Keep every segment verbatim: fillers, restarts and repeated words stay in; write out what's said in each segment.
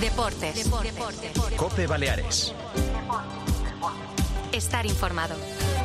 Deportes. Deportes. Deportes. COPE Baleares. Estar informado.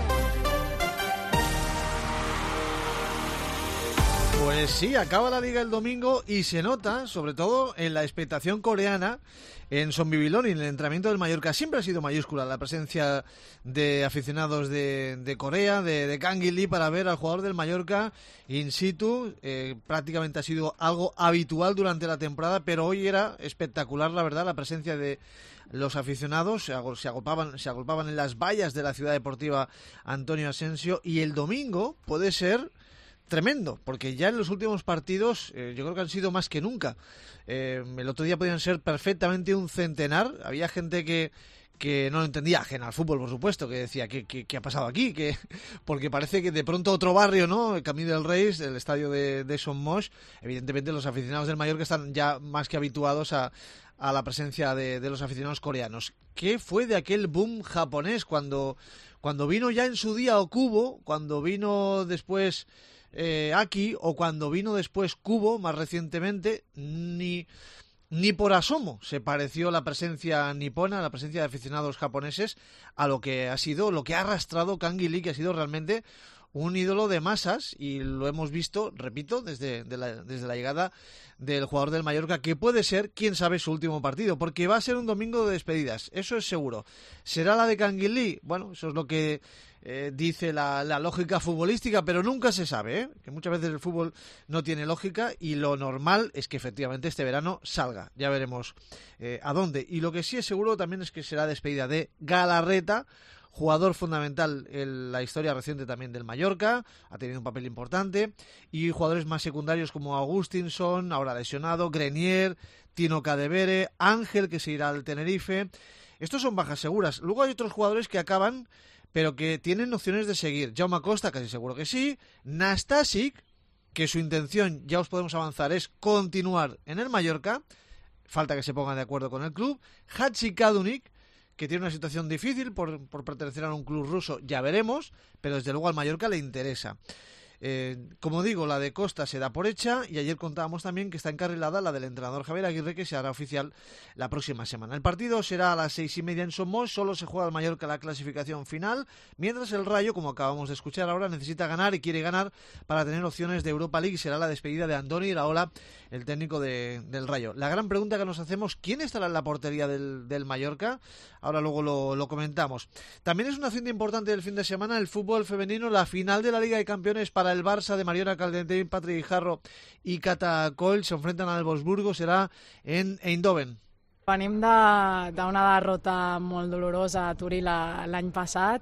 Pues sí, acaba la liga el domingo y se nota, sobre todo en la expectación coreana, en Son Bibilón y en el entrenamiento del Mallorca. Siempre ha sido mayúscula la presencia de aficionados de, de Corea, de, de Kang In Lee, para ver al jugador del Mallorca in situ. Eh, prácticamente ha sido algo habitual durante la temporada, pero hoy era espectacular, la verdad, la presencia de los aficionados. Se, agol- se, agolpaban, se agolpaban en las vallas de la ciudad deportiva Antonio Asensio, y el domingo puede ser tremendo, porque ya en los últimos partidos eh, yo creo que han sido más que nunca. Eh, el otro día podían ser perfectamente un centenar. Había gente que que no lo entendía, ajena al fútbol, por supuesto, que decía, ¿qué, qué, qué ha pasado aquí? ¿Qué? Porque parece que de pronto otro barrio, ¿no? El Camí del Rey, el estadio de, de Son Moix. Evidentemente los aficionados del Mallorca están ya más que habituados a, a la presencia de, de los aficionados coreanos. ¿Qué fue de aquel boom japonés cuando, cuando vino ya en su día Okubo, cuando vino después Eh, Aki, o cuando vino después Kubo más recientemente? Ni, ni por asomo se pareció la presencia nipona, la presencia de aficionados japoneses, a lo que ha sido, lo que ha arrastrado Kang In Lee, que ha sido realmente un ídolo de masas, y lo hemos visto, repito, desde, de la, desde la llegada del jugador del Mallorca, que puede ser, quién sabe, su último partido, porque va a ser un domingo de despedidas, eso es seguro. ¿Será la de Kang In Lee? Bueno, eso es lo que eh, dice la, la lógica futbolística, pero nunca se sabe, ¿eh? Que muchas veces el fútbol no tiene lógica, y lo normal es que efectivamente este verano salga. Ya veremos eh, a dónde. Y lo que sí es seguro también es que será despedida de Galarreta, jugador fundamental en la historia reciente también del Mallorca, ha tenido un papel importante, y jugadores más secundarios como Agustinson, ahora lesionado, Grenier, Tino Cadevere, Ángel, que se irá al Tenerife. Estos son bajas seguras. Luego hay otros jugadores que acaban, pero que tienen opciones de seguir. Jaume Costa, casi seguro que sí. Nastasic, que su intención, ya os podemos avanzar, es continuar en el Mallorca. Falta que se pongan de acuerdo con el club. Hatzi Kadunik, que tiene una situación difícil por, por pertenecer a un club ruso, ya veremos, pero desde luego al Mallorca le interesa. Eh, como digo, la de Costa se da por hecha, y ayer contábamos también que está encarrilada la del entrenador Javier Aguirre, que se hará oficial la próxima semana. El partido será a las seis y media en Son Moix. Solo se juega al Mallorca la clasificación final, mientras el Rayo, como acabamos de escuchar ahora, necesita ganar y quiere ganar para tener opciones de Europa League. Será la despedida de Andoni Iraola, el técnico de, del Rayo. La gran pregunta que nos hacemos: ¿quién estará en la portería del, del Mallorca? Ahora luego lo, lo comentamos. También es una cita importante del fin de semana el fútbol femenino, la final de la Liga de Campeones para el Barça de Mariona Caldentey, Patrick Guijarro i Cata Coll. Se enfrentan al Wolfsburgo, serà en Eindhoven. Venim de, d'una derrota molt dolorosa a Turí la, l'any passat,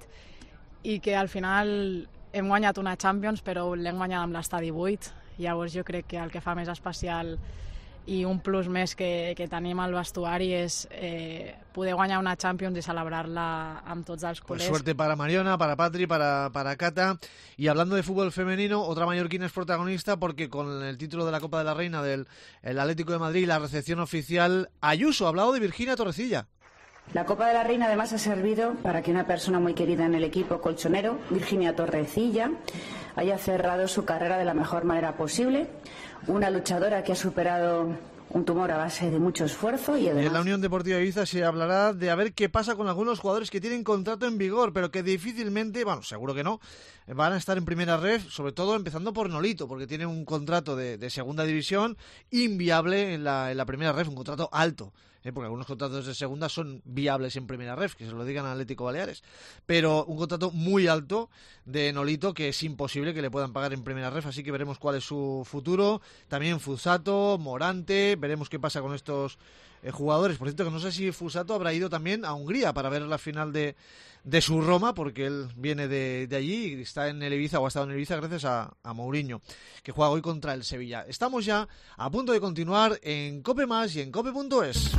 i que al final hem guanyat una Champions, però l'hem guanyat amb l'estadi buit. Llavors jo crec que el que fa més especial i un plus més que, que tenim al vestuari és eh, poder guanyar una Champions y celebrarla amb tots els culers. Pues suerte para Mariona, para Patri, para, para Cata. Y hablando de fútbol femenino, otra mallorquina es protagonista, porque con el título de la Copa de la Reina del el Atlético de Madrid y la recepción oficial, Ayuso ha hablado de Virginia Torrecilla. La Copa de la Reina además ha servido para que una persona muy querida en el equipo colchonero, Virginia Torrecilla, haya cerrado su carrera de la mejor manera posible. Una luchadora que ha superado un tumor a base de mucho esfuerzo y además... En la Unión Deportiva Ibiza se hablará de a ver qué pasa con algunos jugadores que tienen contrato en vigor, pero que difícilmente, bueno, seguro que no, van a estar en primera ref, sobre todo empezando por Nolito, porque tiene un contrato de, de segunda división inviable en la, en la primera ref, un contrato alto. ¿eh? Porque algunos contratos de segunda son viables en primera ref, que se lo digan a Atlético Baleares, pero un contrato muy alto de Nolito que es imposible que le puedan pagar en primera ref, así que veremos cuál es su futuro. También Fusato, Morante, veremos qué pasa con estos eh, jugadores. Por cierto, que no sé si Fusato habrá ido también a Hungría para ver la final de, de su Roma, porque él viene de, de allí y está en el Ibiza, o ha estado en el Ibiza gracias a, a Mourinho, que juega hoy contra el Sevilla. Estamos ya a punto de continuar en Cope Más y en cope punto es.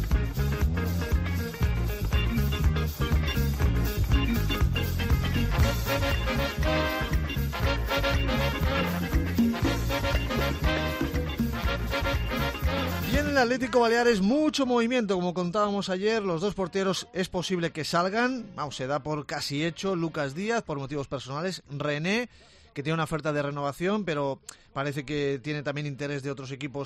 Y en el Atlético Baleares mucho movimiento, como contábamos ayer. Los dos porteros es posible que salgan, vamos, se da por casi hecho. Lucas Díaz por motivos personales, René, que tiene una oferta de renovación, pero parece que tiene también interés de otros equipos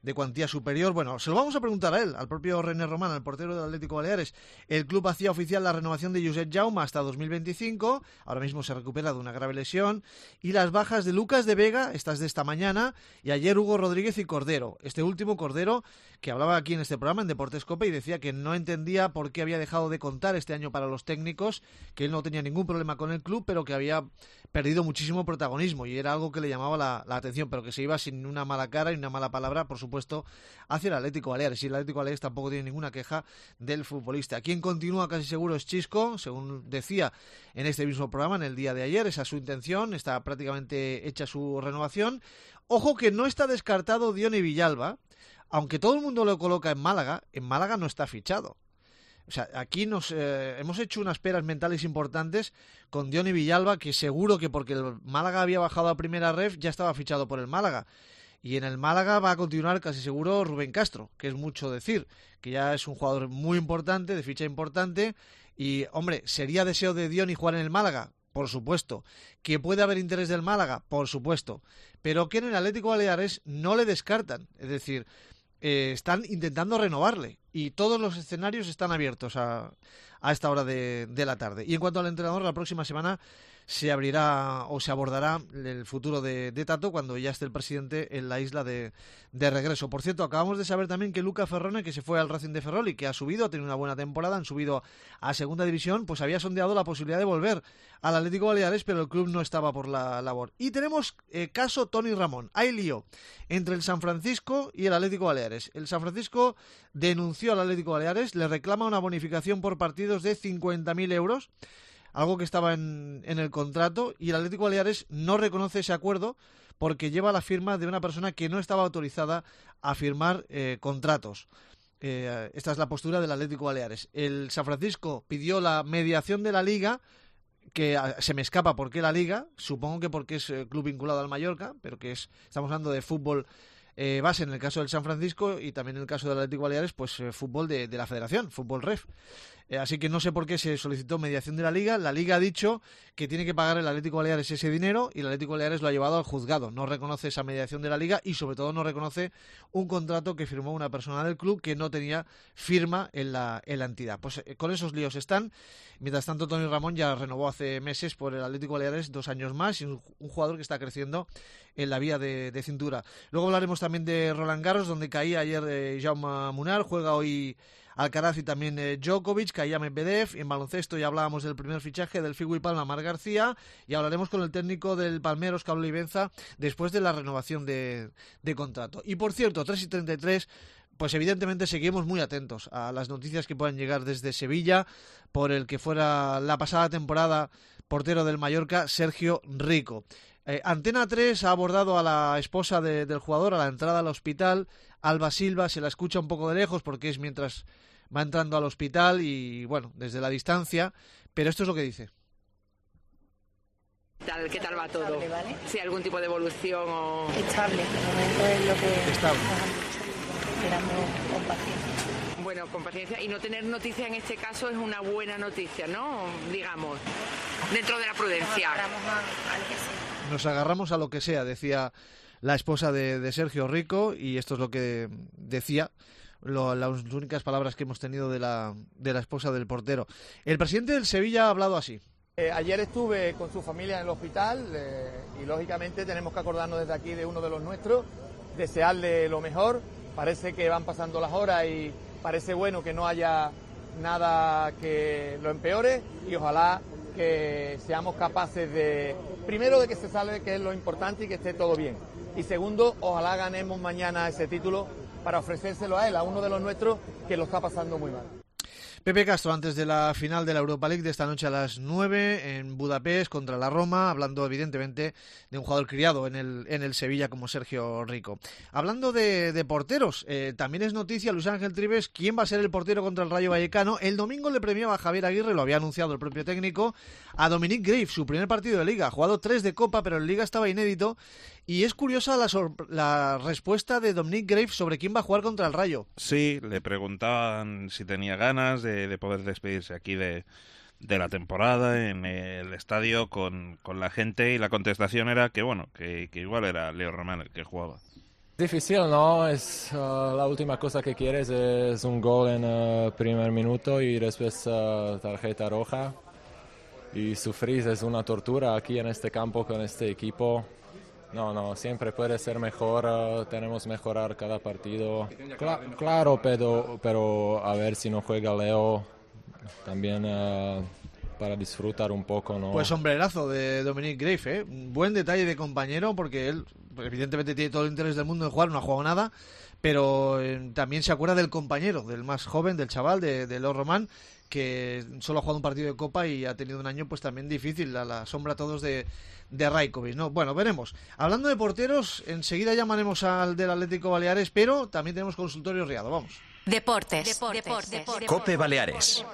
de cuantía superior. Bueno, se lo vamos a preguntar a él, al propio René Román, al portero del Atlético Baleares. El club hacía oficial la renovación de Josep Jaume hasta dos mil veinticinco, ahora mismo se recupera de una grave lesión, y las bajas de Lucas de Vega, estas de esta mañana, y ayer Hugo Rodríguez y Cordero. Este último, Cordero, que hablaba aquí en este programa, en Deportes Cope, y decía que no entendía por qué había dejado de contar este año para los técnicos, que él no tenía ningún problema con el club, pero que había perdido muchísimo protagonismo, y era algo que le llamaba la, la atención, pero que se iba sin una mala cara y una mala palabra, por supuesto, hacia el Atlético Baleares. Y el Atlético Baleares tampoco tiene ninguna queja del futbolista. Quien continúa casi seguro es Chisco, según decía en este mismo programa, en el día de ayer. Esa es su intención, está prácticamente hecha su renovación. Ojo que no está descartado Diony Villalba, aunque todo el mundo lo coloca en Málaga, en Málaga no está fichado. O sea, aquí nos eh, hemos hecho unas peras mentales importantes con Diony Villalba, que seguro que porque el Málaga había bajado a primera ref ya estaba fichado por el Málaga. Y en el Málaga va a continuar casi seguro Rubén Castro, que es mucho decir, que ya es un jugador muy importante, de ficha importante. Y, hombre, ¿sería deseo de Diony jugar en el Málaga? Por supuesto. ¿Que puede haber interés del Málaga? Por supuesto. Pero que en el Atlético Baleares no le descartan. Es decir, eh, están intentando renovarle. Y todos los escenarios están abiertos a, a esta hora de, de la tarde. Y en cuanto al entrenador, la próxima semana se abrirá o se abordará el futuro de, de Tato cuando ya esté el presidente en la isla de, de regreso. Por cierto, acabamos de saber también que Luca Ferrone, que se fue al Racing de Ferrol y que ha subido, ha tenido una buena temporada, han subido a segunda división, pues había sondeado la posibilidad de volver al Atlético Baleares, pero el club no estaba por la labor. Y tenemos eh, caso Tony Ramón. Hay lío entre el San Francisco y el Atlético Baleares. El San Francisco denunció al Atlético Baleares, le reclama una bonificación por partidos de cincuenta mil euros, algo que estaba en, en el contrato, y el Atlético Baleares no reconoce ese acuerdo porque lleva la firma de una persona que no estaba autorizada a firmar eh, contratos. Eh, esta es la postura del Atlético Baleares. El San Francisco pidió la mediación de la Liga, que a, se me escapa por qué la Liga, supongo que porque es eh, club vinculado al Mallorca, pero que es, estamos hablando de fútbol eh, base en el caso del San Francisco, y también en el caso del Atlético Baleares, pues eh, fútbol de, de la Federación, fútbol ref. Eh, así que no sé por qué se solicitó mediación de la Liga. La Liga ha dicho que tiene que pagar el Atlético Baleares ese dinero, y el Atlético Baleares lo ha llevado al juzgado. No reconoce esa mediación de la Liga y sobre todo no reconoce un contrato que firmó una persona del club que no tenía firma en la, en la entidad. Pues eh, con esos líos están. Mientras tanto, Tony Ramón ya renovó hace meses por el Atlético Baleares dos años más, y un, un jugador que está creciendo en la vía de, de cintura. Luego hablaremos también de Roland Garros, donde caía ayer eh, Jaume Munar, juega hoy Alcaraz y también eh, Djokovic, caía Medvedev. En baloncesto ya hablábamos del primer fichaje del Figui Palma, Marc García, y hablaremos con el técnico del Palmeros, Pablo Ibenza, después de la renovación de, de contrato. Y por cierto, tres y treinta y tres, pues evidentemente seguimos muy atentos a las noticias que puedan llegar desde Sevilla por el que fuera la pasada temporada portero del Mallorca, Sergio Rico. Eh, Antena tres ha abordado a la esposa de, del jugador a la entrada al hospital. Alba Silva se la escucha un poco de lejos porque es mientras va entrando al hospital y, bueno, desde la distancia, pero esto es lo que dice. ¿Qué tal, qué tal va todo? Estable, ¿vale? ¿Si hay algún tipo de evolución o...? Estable, de momento es lo que Estable. estamos esperando con paciencia. Bueno, con paciencia. Y no tener noticia en este caso es una buena noticia, ¿no? Digamos, dentro de la prudencia. Nos agarramos a, a lo que sea. Nos agarramos a lo que sea, decía la esposa de, de Sergio Rico, y esto es lo que decía, lo, las únicas palabras que hemos tenido de la, de la esposa del portero. El presidente del Sevilla ha hablado así. Eh, ayer estuve con su familia en el hospital eh, y lógicamente tenemos que acordarnos desde aquí de uno de los nuestros, desearle lo mejor. Parece que van pasando las horas y parece bueno que no haya nada que lo empeore, y ojalá que seamos capaces de, primero, de que se salve, que es lo importante, y que esté todo bien. Y segundo, ojalá ganemos mañana ese título para ofrecérselo a él, a uno de los nuestros que lo está pasando muy mal. Pepe Castro, antes de la final de la Europa League de esta noche a las nueve en Budapest contra la Roma, hablando evidentemente de un jugador criado en el, en el Sevilla como Sergio Rico. Hablando de, de porteros, eh, también es noticia, Luis Ángel Trives, quién va a ser el portero contra el Rayo Vallecano. El domingo le premiaba a Javier Aguirre, lo había anunciado el propio técnico, a Dominic Grave, su primer partido de Liga. Ha jugado tres de Copa, pero en Liga estaba inédito. Y es curiosa la, la respuesta de Dominic Grave sobre quién va a jugar contra el Rayo. Sí, le preguntaban si tenía ganas de, de poder despedirse aquí de, de la temporada en el estadio con, con la gente, y la contestación era que, bueno, que, que igual era Leo Román el que jugaba. Difícil, ¿no? Es uh, la última cosa que quieres es un gol en el uh, primer minuto y después uh, tarjeta roja. Y sufrir es una tortura aquí en este campo con este equipo. No, no, siempre puede ser mejor, uh, tenemos que mejorar cada partido. Cla- claro, pero, pero a ver si no juega Leo también uh, para disfrutar un poco, ¿no? Pues sombrerazo de Dominic Grave, ¿eh? Buen detalle de compañero, porque él evidentemente tiene todo el interés del mundo en jugar, no ha jugado nada, pero eh, también se acuerda del compañero, del más joven, del chaval, de, de Leo Román, que solo ha jugado un partido de Copa y ha tenido un año pues también difícil, a la sombra todos de, de Rajkovic, ¿no? Bueno, veremos. Hablando de porteros, enseguida llamaremos al del Atlético Baleares, pero también tenemos consultorio Riado, vamos. Deportes. Deportes. Deportes. Deportes. Cope Baleares.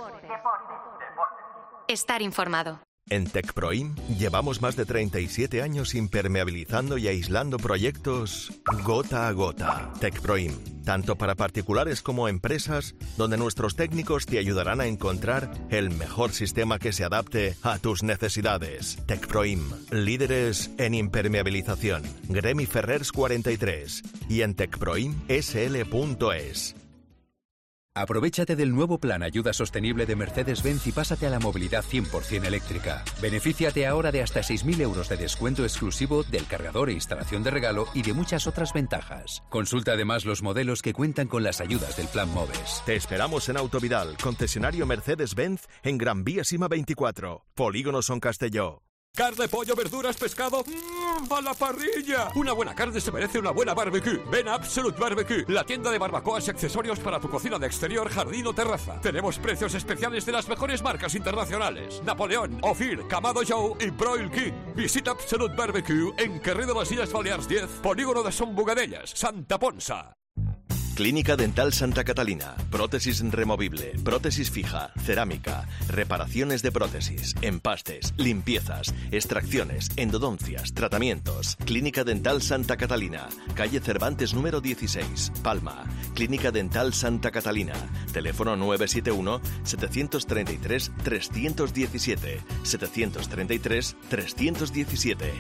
Estar informado. En Tecproim llevamos más de treinta y siete años impermeabilizando y aislando proyectos gota a gota. Tecproim, tanto para particulares como empresas, donde nuestros técnicos te ayudarán a encontrar el mejor sistema que se adapte a tus necesidades. Tecproim, líderes en impermeabilización. Gremi Ferrers cuarenta y tres y en tecproim s l punto es. Aprovéchate del nuevo plan Ayuda Sostenible de Mercedes-Benz y pásate a la movilidad cien por ciento eléctrica. Benefíciate ahora de hasta seis mil euros de descuento exclusivo del cargador e instalación de regalo y de muchas otras ventajas. Consulta además los modelos que cuentan con las ayudas del plan MOVES. Te esperamos en Autovidal, concesionario Mercedes-Benz en Gran Vía Sima veinticuatro, Polígono Son Castelló. Carne, pollo, verduras, pescado, ¡mmm, a la parrilla! Una buena carne se merece una buena barbecue. Ven a Absolute Barbecue, la tienda de barbacoas y accesorios para tu cocina de exterior, jardín o terraza. Tenemos precios especiales de las mejores marcas internacionales: Napoleón, Ophir, Kamado Joe y Broil King. Visita Absolute Barbecue en Carrer de las Illes Balears diez, Polígono de Son Bugadellas, Santa Ponsa. Clínica Dental Santa Catalina. Prótesis removible, prótesis fija, cerámica, reparaciones de prótesis, empastes, limpiezas, extracciones, endodoncias, tratamientos. Clínica Dental Santa Catalina. Calle Cervantes número dieciséis, Palma. Clínica Dental Santa Catalina. Teléfono nueve siete uno, siete tres tres, tres uno siete, siete tres tres, tres uno siete.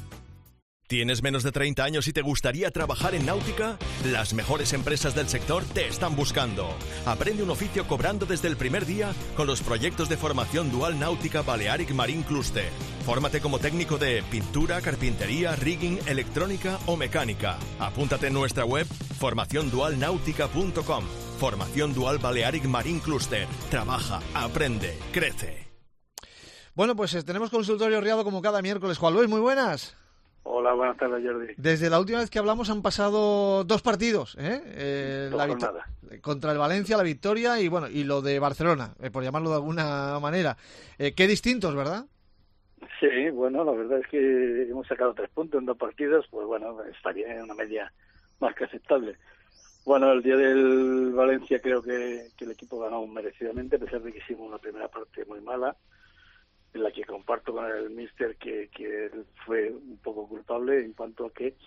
¿Tienes menos de treinta años y te gustaría trabajar en náutica? Las mejores empresas del sector te están buscando. Aprende un oficio cobrando desde el primer día con los proyectos de formación dual náutica Balearic Marine Cluster. Fórmate como técnico de pintura, carpintería, rigging, electrónica o mecánica. Apúntate en nuestra web formación dual náutica punto com. Formación Dual Balearic Marine Cluster. Trabaja, aprende, crece. Bueno, pues tenemos consultorio Riado como cada miércoles. Juan Luis, muy buenas. Hola, buenas tardes, Jordi. Desde la última vez que hablamos han pasado dos partidos, ¿eh? eh dos la jornadas. Contra el Valencia, la victoria, y bueno, y lo de Barcelona, eh, por llamarlo de alguna manera. Eh, qué distintos, ¿verdad? Sí, bueno, la verdad es que hemos sacado tres puntos en dos partidos, pues bueno, está bien, una media más que aceptable. Bueno, el día del Valencia creo que, que el equipo ganó merecidamente, a pesar de que hicimos una primera parte muy mala, en la que comparto con el míster que, que él fue un poco culpable en cuanto a que,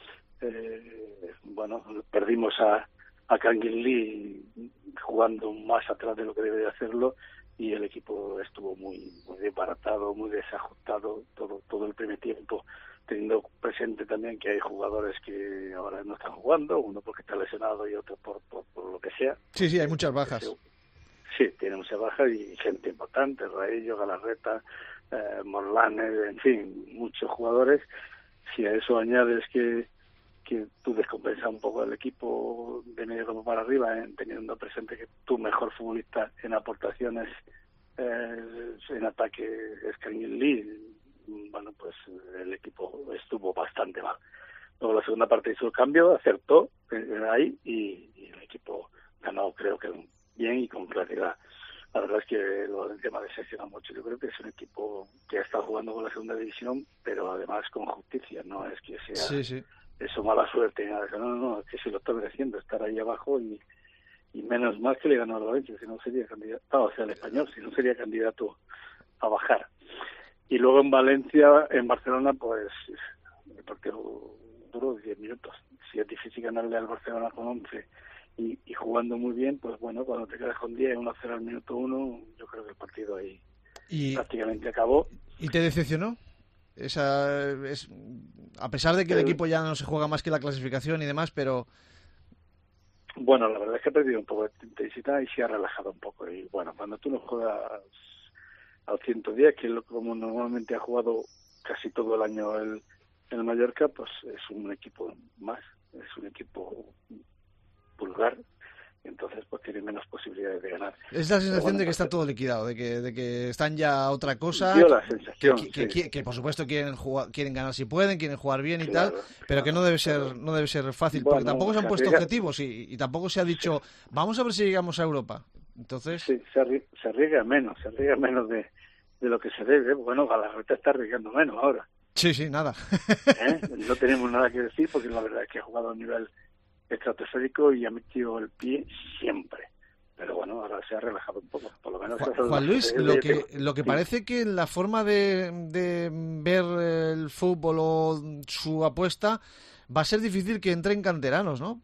eh, bueno, perdimos a, a Kangin Lee jugando más atrás de lo que debe de hacerlo, y el equipo estuvo muy, muy desbaratado, muy desajustado todo, todo el primer tiempo, teniendo presente también que hay jugadores que ahora no están jugando, uno porque está lesionado y otro por, por, por lo que sea. Sí, sí, hay muchas bajas. Sí, tiene muchas bajas y gente importante, Raello, Galarreta, eh, Morlanes, en fin, muchos jugadores. Si a eso añades que, que tú descompensas un poco al equipo de medio campo para arriba, eh, teniendo presente que tu mejor futbolista en aportaciones eh, en ataque es Kangin Lee, bueno, pues el equipo estuvo bastante mal. Luego la segunda parte hizo el cambio, acertó eh, ahí y, y el equipo ganó, creo que bien y con claridad. La verdad es que el Valencia me ha decepcionado mucho. Yo creo que es un equipo que está jugando con la segunda división, pero además con justicia. No es que sea sí, sí. eso mala suerte. Nada. No, no, no, es que se lo está mereciendo estar ahí abajo y, y menos mal que le ganó al Valencia, si no sería candidato, ah, o sea, el Español, si no sería candidato a bajar. Y luego en Valencia, en Barcelona, pues el partido duró diez minutos. Si es difícil ganarle al Barcelona con once y, y jugando muy bien, pues bueno, cuando te quedas con diez, uno a cero al minuto uno, yo creo que el partido ahí y, prácticamente acabó. ¿Y te decepcionó? esa es, a pesar de que el equipo ya no se juega más que la clasificación y demás, pero... Bueno, la verdad es que ha perdido un poco de intensidad y se ha relajado un poco. Y bueno, cuando tú no juegas al ciento diez, que es lo como normalmente ha jugado casi todo el año el, el Mallorca, pues es un equipo más, es un equipo vulgar. Entonces pues tiene menos posibilidades de ganar. Es la sensación bueno, de que pues, está todo liquidado, de que de que están ya a otra cosa. Dio la sensación, que, que, sí. que, que por supuesto quieren jugar, quieren ganar si pueden, quieren jugar bien y Claro, tal, pero claro, que no debe ser claro. no debe ser fácil, Bueno, porque tampoco se han se puesto arriesga- objetivos y, y tampoco se ha dicho vamos a ver si llegamos a Europa. Entonces, Sí, se arriesga, se arriesga menos, se arriesga menos de, de lo que se debe. Bueno, Galarreta está arriesgando menos ahora. sí, sí, nada. ¿eh? No tenemos nada que decir porque la verdad es que ha jugado a un nivel estratosférico y ha metido el pie siempre. Pero bueno, ahora se ha relajado un poco, por lo menos. Juan, eso es Juan lo Luis, que- lo yo que tengo. lo que Sí. parece que la forma de, de ver el fútbol o su apuesta va a ser difícil que entren canteranos, ¿no?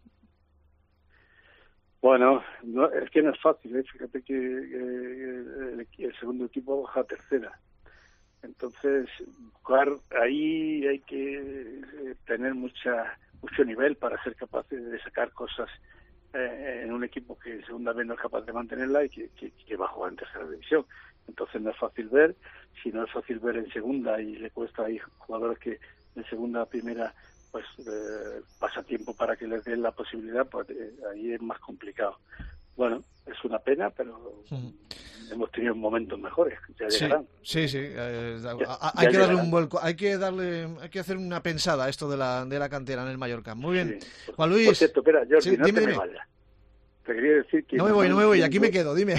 Bueno, no, es que no es fácil, ¿eh? Fíjate que, que el, el segundo equipo baja a tercera. Entonces, jugar ahí hay que eh, tener mucha mucho nivel para ser capaces de sacar cosas eh, en un equipo que en segunda vez no es capaz de mantenerla y que, que, que va a jugar en tercera división. Entonces no es fácil ver, si no es fácil ver en segunda y le cuesta ahí jugadores que en segunda primera pues eh, pasa tiempo para que les den la posibilidad, pues eh, ahí es más complicado. Bueno, es una pena, pero Ujú. hemos tenido momentos mejores, ya Sí, llegarán. sí, sí. eh, Ya- a- ya hay que darle llegarán. un vuelco, hay que darle, hay que hacer una pensada a esto de la de la cantera en el Mallorca. Muy bien, Sí. Juan Luis. Por cierto, espera, Jordi, Sí, no dime, te me dime. vayas. Te quería decir que... No me voy, no me voy, aquí me entiendo- quedo, dime.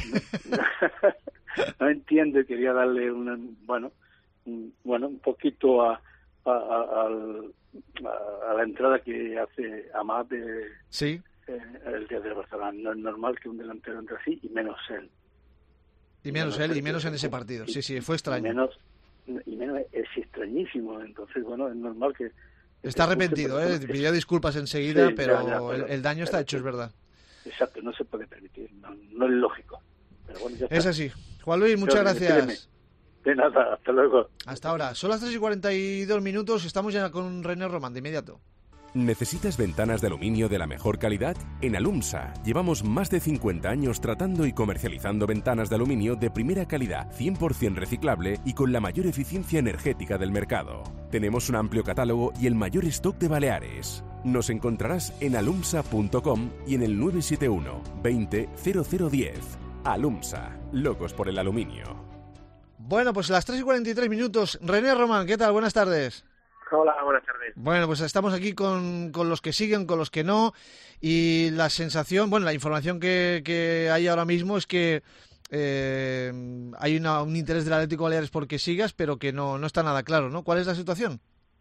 no entiendo y quería darle una, bueno, un, bueno, un poquito a, a, a, al- a- a la entrada que hace Amat de, Sí, eh, el día de Barcelona. No es normal que un delantero entre así y menos él. y menos él y menos en ese partido. Sí, sí, fue Y extraño. menos, y menos es extrañísimo. Entonces, bueno, es normal que... Está que arrepentido, pero ¿eh? es- Pidió disculpas enseguida, Sí, ya, pero, ya, el, pero- el daño está pero hecho, es sí. verdad. Exacto, no se puede permitir, no, no es lógico. Pero bueno, ya está. Es así. Juan Luis, muchas Jordi, gracias. despídeme. De nada, hasta luego. Hasta ahora. Son las tres y cuarenta y dos minutos, estamos ya con René Román, de inmediato. ¿Necesitas ventanas de aluminio de la mejor calidad? En Alumsa llevamos más de cincuenta años tratando y comercializando ventanas de aluminio de primera calidad, cien por ciento reciclable y con la mayor eficiencia energética del mercado. Tenemos un amplio catálogo y el mayor stock de Baleares. Nos encontrarás en alumsa punto com y en el nueve siete uno veinte cero cero diez. Alumsa, locos por el aluminio. Bueno, pues las tres y cuarenta y tres minutos. René Román, ¿qué tal? Buenas tardes. Hola, buenas tardes. Bueno, pues estamos aquí con, con los que siguen, con los que no, y la sensación, bueno, la información que, que hay ahora mismo es que eh, hay una, un interés del Atlético Baleares porque sigas, pero que no, no está nada claro, ¿no? ¿Cuál es la situación?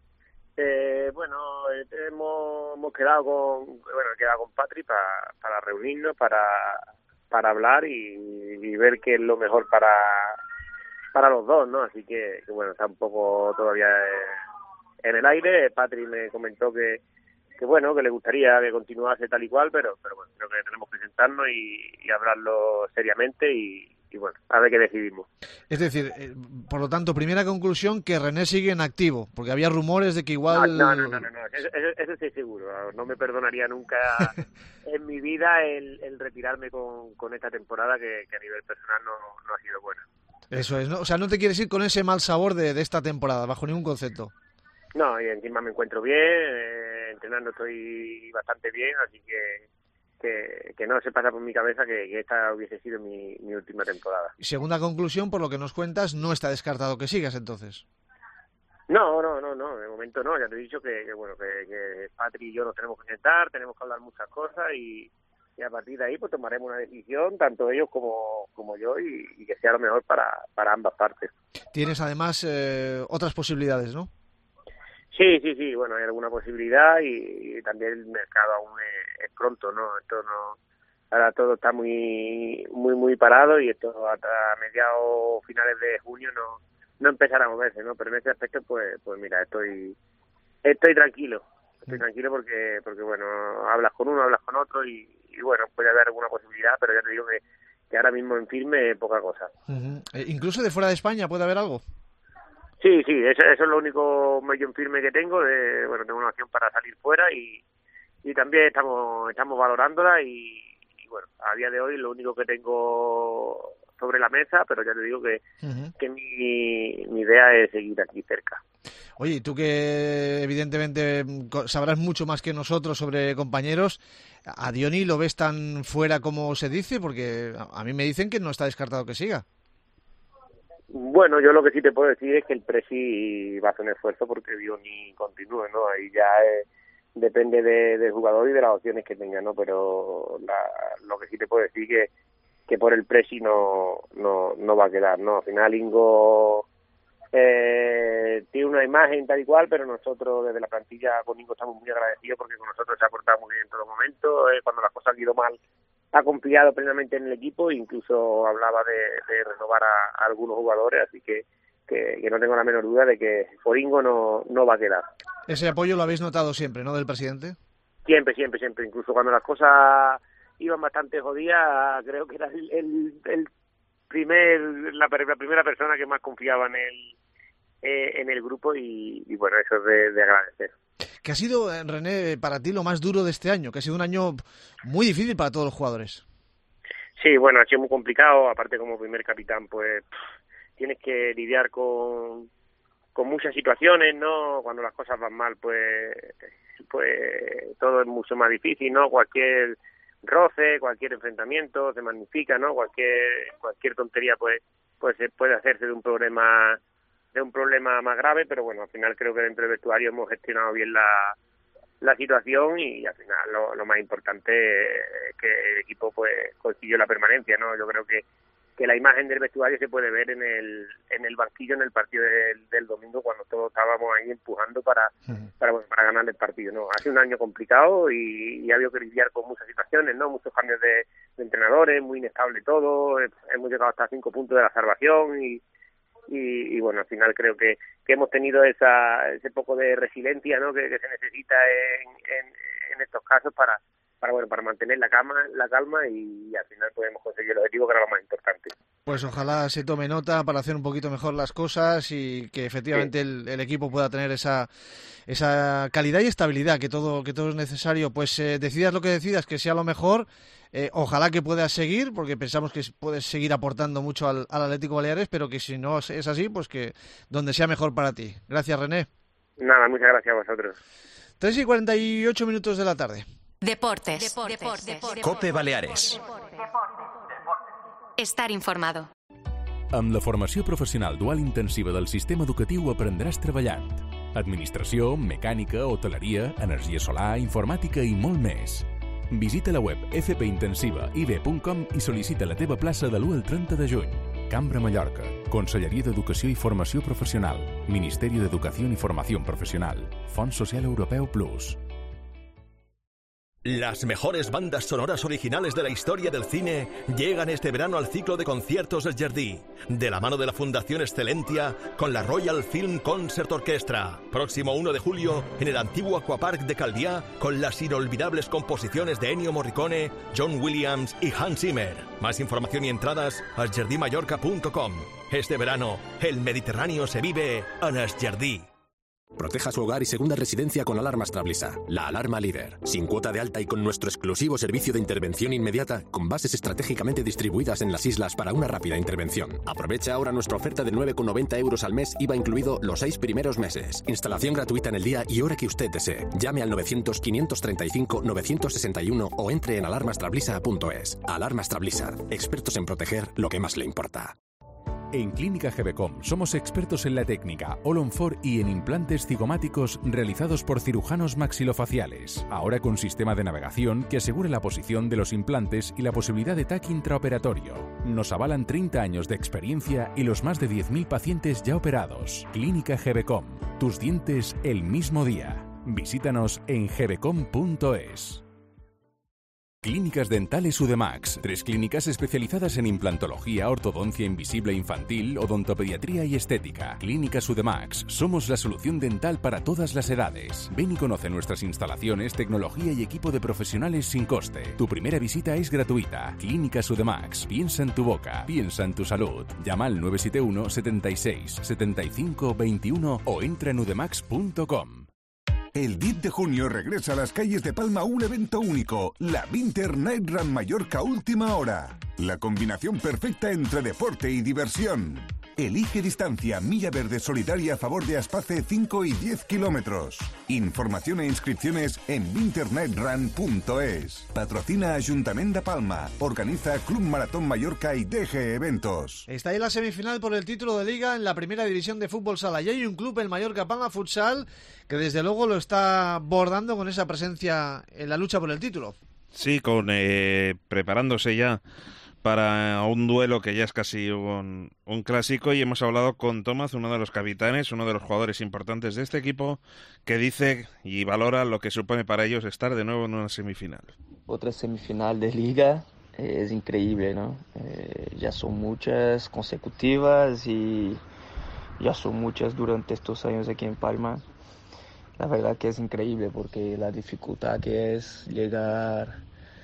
Eh, bueno, eh, hemos, hemos quedado con, bueno, he quedado con Patri para para reunirnos, para para hablar y, y ver qué es lo mejor para para los dos, ¿no? Así que, que bueno, está un poco todavía eh, en el aire. Patri me comentó que, que bueno, que le gustaría que continuase tal y cual, pero pero bueno, creo que tenemos que sentarnos y, y hablarlo seriamente y, y bueno, a ver qué decidimos. Es decir, eh, por lo tanto, primera conclusión, que René sigue en activo, porque había rumores de que Ah, igual... No, no, no, no, no. Eso, eso, eso estoy seguro. No me perdonaría nunca en mi vida el, el retirarme con, con esta temporada que, que a nivel personal no, no ha sido buena. Eso es, ¿no? O sea, no te quieres ir con ese mal sabor de, de esta temporada, bajo ningún concepto. No, y encima me encuentro bien, eh, entrenando estoy bastante bien, así que, que, que no se pasa por mi cabeza que, que esta hubiese sido mi, mi última temporada. Y segunda conclusión, por lo que nos cuentas, no está descartado que sigas entonces. No, no, no, no, de momento no, ya te he dicho que, que bueno, que, que Patri y yo nos tenemos que sentar, tenemos que hablar muchas cosas y, y a partir de ahí pues tomaremos una decisión, tanto ellos como, como yo, y, y que sea lo mejor para, para ambas partes. Tienes además eh, otras posibilidades, ¿no? Sí, sí, sí, bueno, hay alguna posibilidad y, y también el mercado aún es, es pronto, ¿no? Esto no, ahora todo está muy, muy, muy parado y esto hasta mediados finales de junio no, no empezará a moverse, ¿no? Pero en ese aspecto, pues, pues mira, estoy, estoy tranquilo, estoy tranquilo porque, porque bueno, hablas con uno, hablas con otro y, y bueno, puede haber alguna posibilidad, pero ya te digo que, que ahora mismo en firme poca cosa. Uh-huh. Eh, incluso de fuera de España puede haber algo. Sí, sí, eso, eso es lo único medio en firme que tengo. De, bueno, tengo una opción para salir fuera y, y también estamos estamos valorándola y, y bueno, a día de hoy lo único que tengo sobre la mesa, pero ya te digo que, uh-huh. que mi, mi idea es seguir aquí cerca. Oye, tú que evidentemente sabrás mucho más que nosotros sobre compañeros, ¿a Diony lo ves tan fuera como se dice? Porque a mí me dicen que no está descartado que siga. Bueno, yo lo que sí te puedo decir es que el Presi va a hacer un esfuerzo porque Diony continúe, ¿no? Ahí ya es, depende de, del jugador y de las opciones que tenga, ¿no? Pero la, lo que sí te puedo decir que que por el Presi no, no, no va a quedar, ¿no? Al final Ingo eh, tiene una imagen tal y cual, pero nosotros desde la plantilla con Ingo estamos muy agradecidos porque con nosotros se ha portado muy bien en todo momento, eh, cuando las cosas han ido mal ha confiado plenamente en el equipo, incluso hablaba de, de renovar a, a algunos jugadores, así que, que, que no tengo la menor duda de que por Ingo no, no va a quedar. Ese apoyo lo habéis notado siempre, ¿no?, del presidente. Siempre, siempre, siempre, incluso cuando las cosas iban bastante jodidas, creo que era el, el, el primer la, la primera persona que más confiaba en el eh, en el grupo y, y bueno, eso es de, de agradecer. ¿Qué ha sido, René, para ti lo más duro de este año? Que ha sido un año muy difícil para todos los jugadores. Sí, bueno, ha sido muy complicado, aparte como primer capitán, pues pff, tienes que lidiar con con muchas situaciones, ¿no? Cuando las cosas van mal, pues pues todo es mucho más difícil, ¿no? Cualquier roce, cualquier enfrentamiento se magnifica, ¿no? Cualquier cualquier tontería pues pues se puede hacerse de un problema de un problema más grave, pero bueno, al final creo que dentro del vestuario hemos gestionado bien la la situación y al final lo, lo más importante es que el equipo pues consiguió la permanencia, ¿no? Yo creo que que la imagen del vestuario se puede ver en el en el banquillo en el partido del, del domingo cuando todos estábamos ahí empujando para uh-huh. para, bueno, para ganar el partido, ¿no? Ha sido un año complicado y, y ha habido que lidiar con muchas situaciones, ¿no? Muchos cambios de, de entrenadores, muy inestable todo, hemos llegado hasta cinco puntos de la salvación y y, y bueno, al final creo que, que hemos tenido esa ese poco de resiliencia, ¿no? que, que se necesita en, en, en estos casos para para bueno para mantener la calma la calma y, y al final podemos conseguir el objetivo, que era lo más importante. Pues ojalá se tome nota para hacer un poquito mejor las cosas y que efectivamente sí. el, el equipo pueda tener esa esa calidad y estabilidad que todo que todo es necesario. Pues eh, decidas lo que decidas, que sea lo mejor. Eh, ojalá que puedas seguir, porque pensamos que puedes seguir aportando mucho al, al Atlético Baleares, pero que si no es así, pues que donde sea mejor para ti. Gracias, René. Nada, muchas gracias a vosotros. tres y cuarenta y ocho minutos de la tarde. Deportes. Deportes. Deportes. COPE Baleares. Estar informado. Amb la formació professional dual intensiva del sistema educatiu aprendràs treballant. Administració, mecànica, hoteleria, energia solar, informàtica i molt més. Visita la web f p intensiva i d punt com i sol·licita la teva plaça de l'u al trenta de juny. Cambra Mallorca, Conselleria d'Educació i Formació Professional, Ministeri d'Educació i Formació Professional, Fons Social Europeu Plus. Las mejores bandas sonoras originales de la historia del cine llegan este verano al ciclo de conciertos El Jardí, de la mano de la Fundación Excelentia con la Royal Film Concert Orchestra. Próximo uno de julio en el antiguo Aquapark de Calviá con las inolvidables composiciones de Ennio Morricone, John Williams y Hans Zimmer. Más información y entradas a el jardí mallorca punto com. Este verano, el Mediterráneo se vive en El Jardí. Proteja su hogar y segunda residencia con alarmas Trablisa, la alarma líder. Sin cuota de alta y con nuestro exclusivo servicio de intervención inmediata, con bases estratégicamente distribuidas en las islas para una rápida intervención. Aprovecha ahora nuestra oferta de nueve con noventa euros al mes, I V A incluido los seis primeros meses. Instalación gratuita en el día y hora que usted desee. Llame al novecientos, quinientos treinta y cinco, novecientos sesenta y uno o entre en alarmas trablisa punto es. Alarmas Trablisa, expertos en proteger lo que más le importa. En Clínica Gebecom somos expertos en la técnica All on four y en implantes cigomáticos realizados por cirujanos maxilofaciales, ahora con sistema de navegación que asegura la posición de los implantes y la posibilidad de T A C intraoperatorio. Nos avalan treinta años de experiencia y los más de diez mil pacientes ya operados. Clínica Gebecom, tus dientes el mismo día. Visítanos en gebecom punto es. Clínicas Dentales Udemax, tres clínicas especializadas en implantología, ortodoncia invisible infantil, odontopediatría y estética. Clínicas Udemax, somos la solución dental para todas las edades. Ven y conoce nuestras instalaciones, tecnología y equipo de profesionales sin coste. Tu primera visita es gratuita. Clínicas Udemax, piensa en tu boca, piensa en tu salud. Llama al nueve siete uno, setenta y seis, setenta y cinco, veintiuno o entra en udemax punto com. El diez de junio regresa a las calles de Palma un evento único, la Winter Night Run Mallorca Última Hora. La combinación perfecta entre deporte y diversión. Elige distancia, milla verde solidaria a favor de Aspace cinco y diez kilómetros. Información e inscripciones en winter night run punto es. Patrocina Ayuntamiento de Palma. Organiza Club Maratón Mallorca y D G Eventos. Está ahí la semifinal por el título de Liga en la primera división de fútbol sala. Y hay un club, el Mallorca Palma Futsal, que desde luego lo está bordando con esa presencia en la lucha por el título. Sí, con eh, preparándose ya para un duelo que ya es casi un, un clásico, y hemos hablado con Tomás, uno de los capitanes, uno de los jugadores importantes de este equipo, que dice y valora lo que supone para ellos estar de nuevo en una semifinal. Otra semifinal de Liga eh, es increíble, ¿no? Eh, ya son muchas consecutivas y ya son muchas durante estos años aquí en Palma. La verdad que es increíble porque la dificultad que es llegar...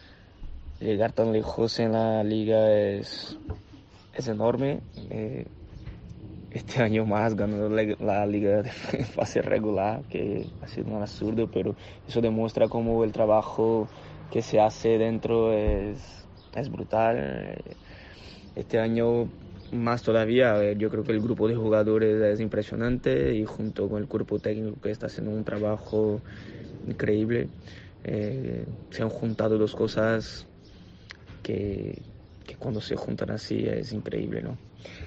Llegar tan lejos en la liga es, es enorme. Eh, este año más ganando la, la liga de fase regular, que ha sido un absurdo, pero eso demuestra cómo el trabajo que se hace dentro es, es brutal. Este año más todavía, yo creo que el grupo de jugadores es impresionante y junto con el cuerpo técnico que está haciendo un trabajo increíble. Eh, se han juntado dos cosas Que, que cuando se juntan así es increíble, ¿no?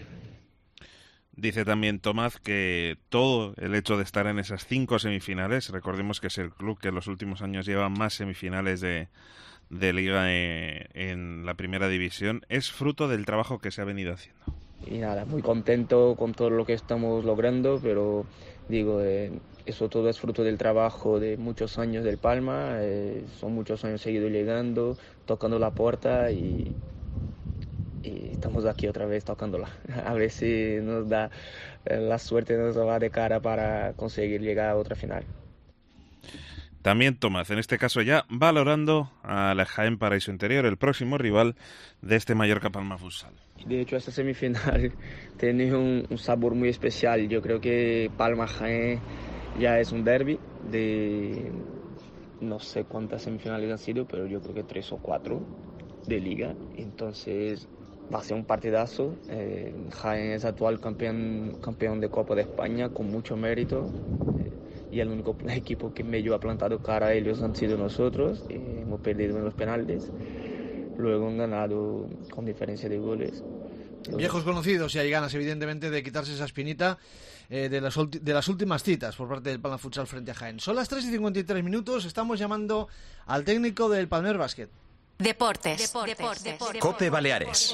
Dice también Tomás que todo el hecho de estar en esas cinco semifinales, recordemos que es el club que en los últimos años lleva más semifinales de, de Liga en, en la primera división, es fruto del trabajo que se ha venido haciendo. Y nada, muy contento con todo lo que estamos logrando, pero digo, eh, eso todo es fruto del trabajo de muchos años del Palma, eh, son muchos años seguidos llegando, tocando la puerta y, y estamos aquí otra vez tocándola. A ver si nos da eh, la suerte, nos va de cara para conseguir llegar a otra final. También Tomás, en este caso ya valorando a la Jaén Paraíso Interior, el próximo rival de este Mallorca Palma Futsal. De hecho, esta semifinal tiene un, un sabor muy especial. Yo creo que Palma Jaén ya es un derbi de no sé cuántas semifinales han sido, pero yo creo que tres o cuatro de liga. Entonces va a ser un partidazo. Eh, Jaén es actual campeón, campeón de Copa de España con mucho mérito. Eh, y el único equipo que medio ha plantado cara a ellos han sido nosotros. Eh, hemos perdido en los penaltis. Luego han ganado con diferencia de goles. Viejos conocidos, y hay ganas evidentemente de quitarse esa espinita eh, de, las de las últimas citas por parte del Palma Futsal frente a Jaén. Son las tres y cincuenta y tres minutos, estamos llamando al técnico del Palmer Basket. Deportes. Deportes. Deportes. Deportes. Cope Baleares.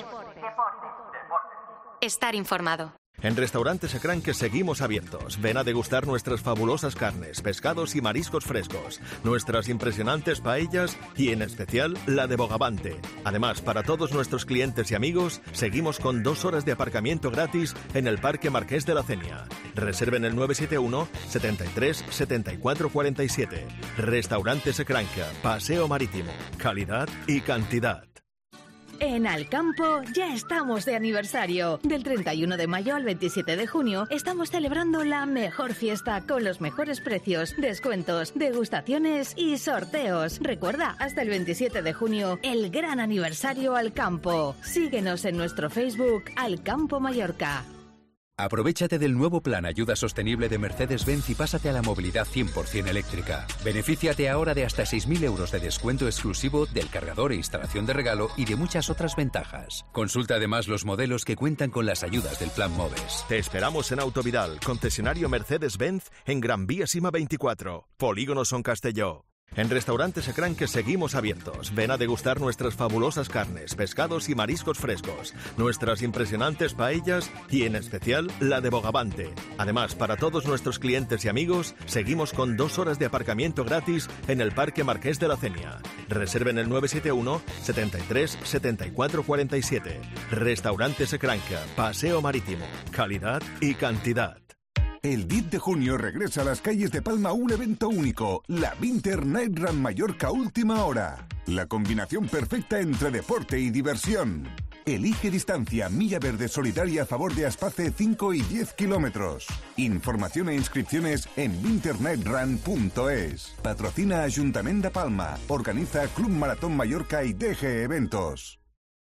Estar informado. En Restaurante Secranque seguimos abiertos. Ven a degustar nuestras fabulosas carnes, pescados y mariscos frescos, nuestras impresionantes paellas y, en especial, la de Bogavante. Además, para todos nuestros clientes y amigos, seguimos con dos horas de aparcamiento gratis en el Parque Marqués de la Cenia. Reserven el nueve siete uno, setenta y tres, setenta y cuatro cuarenta y siete. Restaurante Secranque, Paseo Marítimo. Calidad y cantidad. En Alcampo ya estamos de aniversario. Del treinta y uno de mayo al veintisiete de junio estamos celebrando la mejor fiesta con los mejores precios, descuentos, degustaciones y sorteos. Recuerda, hasta el veintisiete de junio, el gran aniversario Alcampo. Síguenos en nuestro Facebook Alcampo Mallorca. Aprovéchate del nuevo plan Ayuda Sostenible de Mercedes-Benz y pásate a la movilidad cien por ciento eléctrica. Benefíciate ahora de hasta seis mil euros de descuento exclusivo del cargador e instalación de regalo y de muchas otras ventajas. Consulta además los modelos que cuentan con las ayudas del plan MOVES. Te esperamos en Autovidal, concesionario Mercedes-Benz en Gran Vía Sima veinticuatro, Polígono Son Castelló. En Restaurante Secranque seguimos abiertos. Ven a degustar nuestras fabulosas carnes, pescados y mariscos frescos, nuestras impresionantes paellas y, en especial, la de Bogavante. Además, para todos nuestros clientes y amigos, seguimos con dos horas de aparcamiento gratis en el Parque Marqués de la Cenia. Reserven el nueve siete uno, setenta y tres, setenta y cuatro cuarenta y siete. Restaurante Secranque, Paseo Marítimo. Calidad y cantidad. El diez de junio regresa a las calles de Palma un evento único, la Winter Night Run Mallorca Última Hora. La combinación perfecta entre deporte y diversión. Elige distancia, milla verde solidaria a favor de Aspace cinco y diez kilómetros. Información e inscripciones en winter night run punto es. Patrocina Ayuntamiento de Palma. Organiza Club Maratón Mallorca y D G Eventos.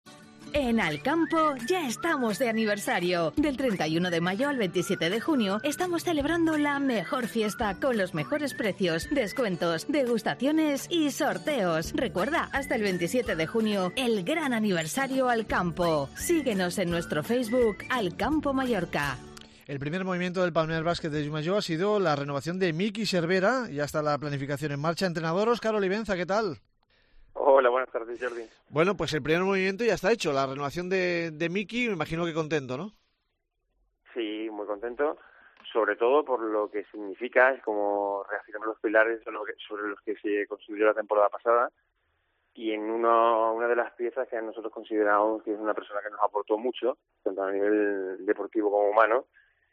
En Alcampo ya estamos de aniversario. Del treinta y uno de mayo al veintisiete de junio estamos celebrando la mejor fiesta con los mejores precios, descuentos, degustaciones y sorteos. Recuerda, hasta el veintisiete de junio, el gran aniversario Alcampo. Síguenos en nuestro Facebook Alcampo Mallorca. El primer movimiento del Palmer Básquet de Llucmajor ha sido la renovación de Miki Cervera. Ya está la planificación en marcha. Entrenador Óscar Olivenza, ¿qué tal? Hola, buenas tardes, Jordi. Bueno, pues el primer movimiento ya está hecho, la renovación de, de Miki, me imagino que contento, ¿no? Sí, muy contento, sobre todo por lo que significa, es como reafirmar los pilares sobre los que se construyó la temporada pasada y en uno, una de las piezas que nosotros consideramos que es una persona que nos aportó mucho, tanto a nivel deportivo como humano,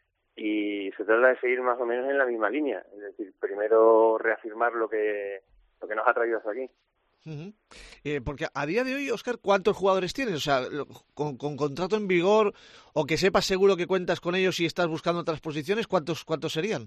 y se trata de seguir más o menos en la misma línea, es decir, primero reafirmar lo que, lo que nos ha traído hasta aquí. Uh-huh. Eh, porque a día de hoy, Óscar, ¿cuántos jugadores tienes? O sea, con, con contrato en vigor o que sepas seguro que cuentas con ellos y estás buscando otras posiciones, ¿cuántos cuántos serían?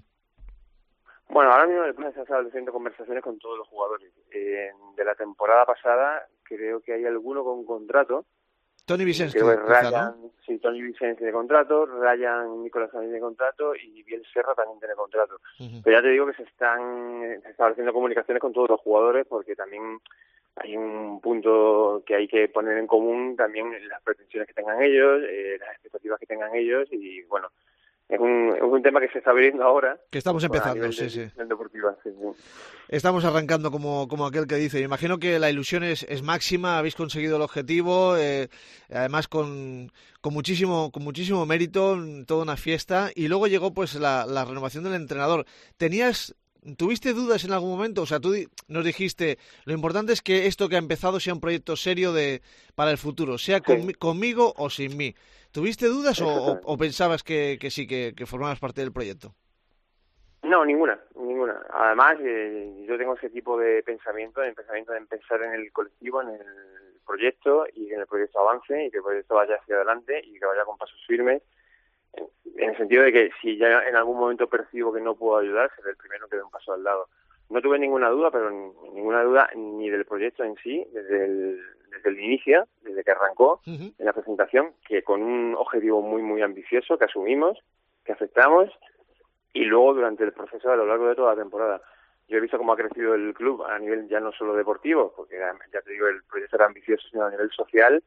Bueno, ahora mismo el club está estableciendo conversaciones con todos los jugadores. Eh, de la temporada pasada creo que hay alguno con contrato. Tony Vicente, creo que Ryan, quizá, ¿no? Sí, Tony Vicente tiene contrato, Ryan Nicolás también tiene contrato y Biel Serra también tiene contrato. Uh-huh. Pero ya te digo que se están estableciendo comunicaciones con todos los jugadores porque también hay un punto que hay que poner en común también las pretensiones que tengan ellos, eh, las expectativas que tengan ellos y bueno, es un, es un tema que se está abriendo ahora. Que estamos empezando, sí, sí. Deportiva, sí, sí. Estamos arrancando como, como aquel que dice. Imagino que la ilusión es, es máxima, habéis conseguido el objetivo, eh, además con, con muchísimo con muchísimo mérito, toda una fiesta, y luego llegó pues la, la renovación del entrenador. ¿Tenías, tuviste dudas en algún momento? O sea, tú nos dijiste, lo importante es que esto que ha empezado sea un proyecto serio de para el futuro, sea con, sí. conmigo o sin mí. ¿Tuviste dudas o, o, o pensabas que, que sí, que, que formabas parte del proyecto? No, ninguna, ninguna. Además, eh, yo tengo ese tipo de pensamiento, el pensamiento de pensar en el colectivo, en el proyecto y que el proyecto avance y que el proyecto vaya hacia adelante y que vaya con pasos firmes, en, en el sentido de que si ya en algún momento percibo que no puedo ayudar, seré el primero que dé un paso al lado. No tuve ninguna duda, pero ninguna duda ni del proyecto en sí, desde el, desde el inicio, desde que arrancó uh-huh. en la presentación, que con un objetivo muy, muy ambicioso que asumimos, que aceptamos, y luego durante el proceso a lo largo de toda la temporada. Yo he visto cómo ha crecido el club a nivel ya no solo deportivo, porque ya te digo, el proyecto era ambicioso, sino a nivel social,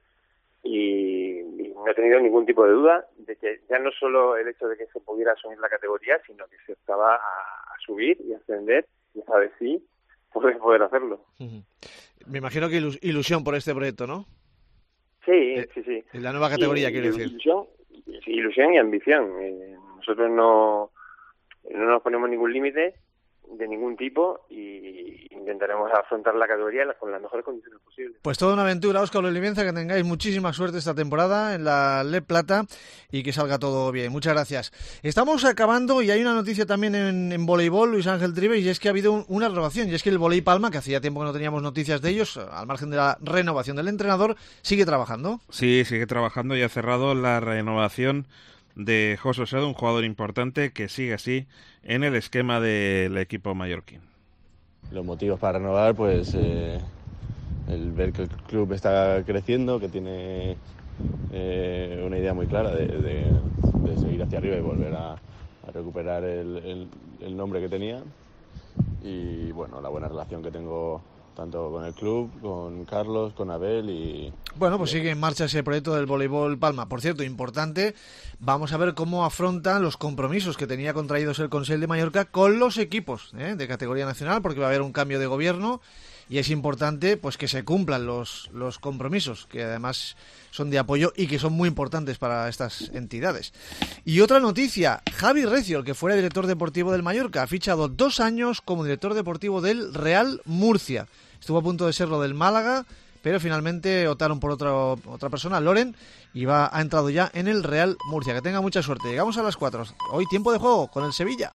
y, y no he tenido ningún tipo de duda de que ya no solo el hecho de que se pudiera asumir la categoría, sino que se estaba a, a subir y ascender, y esa vez sí, poder, poder hacerlo. Uh-huh. Me imagino que ilusión por este proyecto, ¿no? Sí, eh, sí, sí. En la nueva categoría, sí, quiero decir. Ilusión, ilusión y ambición. Eh, nosotros no, no nos ponemos ningún límite de ningún tipo y intentaremos afrontar la categoría con las mejores condiciones posibles. Pues toda una aventura, Óscar Olivenza, que tengáis muchísima suerte esta temporada en la L E P Plata y que salga todo bien. Muchas gracias. Estamos acabando y hay una noticia también en, en voleibol, Luis Ángel Tribe, y es que ha habido un, una renovación, y es que el Volei Palma, que hacía tiempo que no teníamos noticias de ellos, al margen de la renovación del entrenador, sigue trabajando. Sí, sigue trabajando y ha cerrado la renovación de José Osado, un jugador importante que sigue así en el esquema del equipo mallorquín. Los motivos para renovar, pues eh, el ver que el club está creciendo, que tiene eh, una idea muy clara de, de, de seguir hacia arriba y volver a, a recuperar el, el, el nombre que tenía, y bueno, la buena relación que tengo tanto con el club, con Carlos, con Abel y... Bueno, pues sigue en marcha ese proyecto del voleibol Palma. Por cierto, importante, vamos a ver cómo afrontan los compromisos que tenía contraídos el Consell de Mallorca con los equipos ¿eh? de categoría nacional, porque va a haber un cambio de gobierno y es importante pues que se cumplan los, los compromisos, que además son de apoyo y que son muy importantes para estas entidades. Y otra noticia, Javi Recio, el que fuera director deportivo del Mallorca, ha fichado dos años como director deportivo del Real Murcia. Estuvo a punto de serlo del Málaga, pero finalmente optaron por otra, otra persona, Loren, y va, ha entrado ya en el Real Murcia. Que tenga mucha suerte. Llegamos a las cuatro. Hoy tiempo de juego con el Sevilla.